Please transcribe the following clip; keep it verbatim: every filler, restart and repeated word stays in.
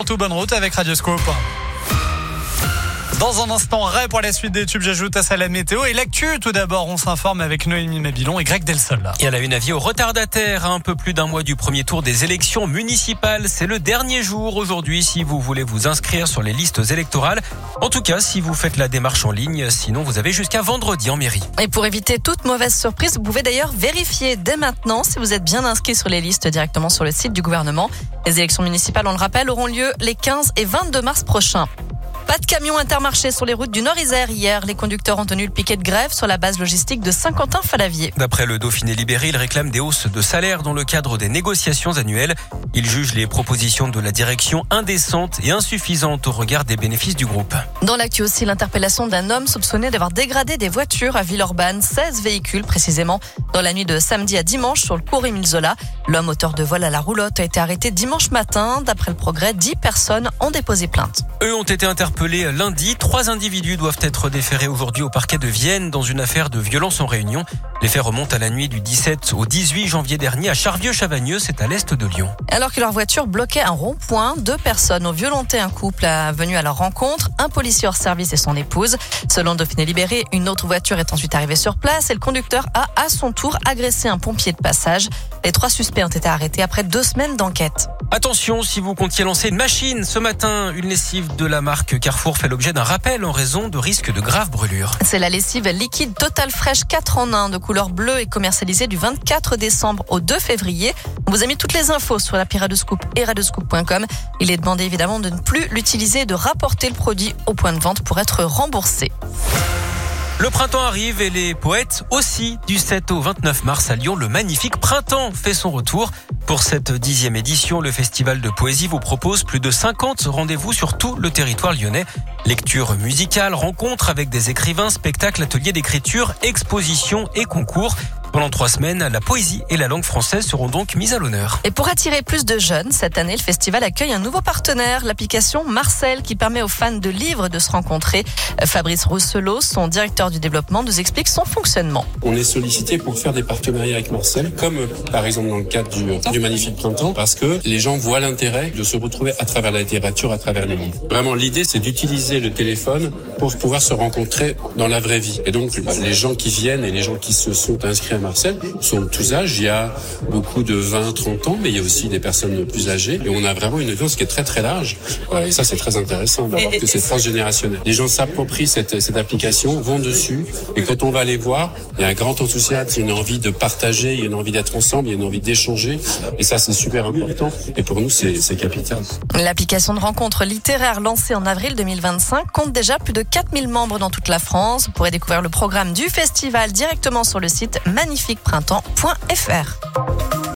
surtout bonne route avec Radioscope. Dans un instant, Ray pour la suite des tubes, j'ajoute à ça la météo et l'actu. Tout d'abord, on s'informe avec Noémie Mabilon et Greg Delsol. Et à la une, avis aux retardataires, à un peu plus d'un mois du premier tour des élections municipales. C'est le dernier jour aujourd'hui si vous voulez vous inscrire sur les listes électorales. En tout cas, si vous faites la démarche en ligne, sinon vous avez jusqu'à vendredi en mairie. Et pour éviter toute mauvaise surprise, vous pouvez d'ailleurs vérifier dès maintenant si vous êtes bien inscrit sur les listes directement sur le site du gouvernement. Les élections municipales, on le rappelle, auront lieu les quinze et vingt-deux mars prochains. Pas de camions Intermarché sur les routes du Nord-Isère hier. Les conducteurs ont tenu le piquet de grève sur la base logistique de Saint-Quentin-Falavier. D'après le Dauphiné libéré, il réclame des hausses de salaire dans le cadre des négociations annuelles. Il juge les propositions de la direction indécentes et insuffisantes au regard des bénéfices du groupe. Dans l'actu aussi, l'interpellation d'un homme soupçonné d'avoir dégradé des voitures à Villeurbanne, seize véhicules précisément, dans la nuit de samedi à dimanche sur le cours Émile Zola. L'homme auteur de vol à la roulotte a été arrêté dimanche matin. D'après le Progrès, dix personnes ont déposé plainte. Eux ont été interpellés lundi. Trois individus doivent être déférés aujourd'hui au parquet de Vienne dans une affaire de violence en réunion. Les faits remontent à la nuit du dix-sept au dix-huit janvier dernier à Charvieux-Chavagneux, c'est à l'est de Lyon. Alors que leur voiture bloquait un rond-point, deux personnes ont violenté un couple venu à leur rencontre, un policier hors service et son épouse. Selon Dauphiné libéré, une autre voiture est ensuite arrivée sur place et le conducteur a à son tour agressé un pompier de passage. Les trois suspects ont été arrêtés après deux semaines d'enquête. Attention, si vous comptiez lancer une machine, ce matin, une lessive de la marque Carrefour fait l'objet d'un rappel en raison de risques de graves brûlures. C'est la lessive liquide Total Fresh quatre en un de couleur bleue et commercialisée du vingt-quatre décembre au deux février. On vous a mis toutes les infos sur l'appli Radioscoop et radioscoop point com. Il est demandé évidemment de ne plus l'utiliser et de rapporter le produit au point de vente pour être remboursé. Le printemps arrive et les poètes aussi. Du sept au vingt-neuf mars à Lyon, le magnifique printemps fait son retour. Pour cette dixième édition, le festival de poésie vous propose plus de cinquante rendez-vous sur tout le territoire lyonnais. Lecture musicale, rencontres avec des écrivains, spectacles, ateliers d'écriture, expositions et concours. Pendant trois semaines, la poésie et la langue française seront donc mises à l'honneur. Et pour attirer plus de jeunes, cette année, le festival accueille un nouveau partenaire, l'application Marcel, qui permet aux fans de livres de se rencontrer. Fabrice Rousselot, son directeur du développement, nous explique son fonctionnement. On est sollicité pour faire des partenariats avec Marcel, comme par exemple dans le cadre du, du Magnifique Printemps, parce que les gens voient l'intérêt de se retrouver à travers la littérature, à travers les livres. Vraiment, l'idée, c'est d'utiliser le téléphone pour pouvoir se rencontrer dans la vraie vie. Et donc, les gens qui viennent et les gens qui se sont inscrits à Marcel sont de tous âges. Il y a beaucoup de vingt, trente ans, mais il y a aussi des personnes plus âgées. Et on a vraiment une audience qui est très très large. Voilà, et ça, c'est très intéressant d'avoir que c'est transgénérationnel. Les gens s'approprient cette, cette application, vont dessus. Et quand on va les voir, il y a un grand enthousiasme, il y a une envie de partager, il y a une envie d'être ensemble, il y a une envie d'échanger. Et ça, c'est super important. Et pour nous, c'est, c'est capital. L'application de rencontre littéraire lancée en avril deux mille vingt-cinq compte déjà plus de quatre mille membres dans toute la France. Vous pourrez découvrir le programme du festival directement sur le site magnifique printemps point f r.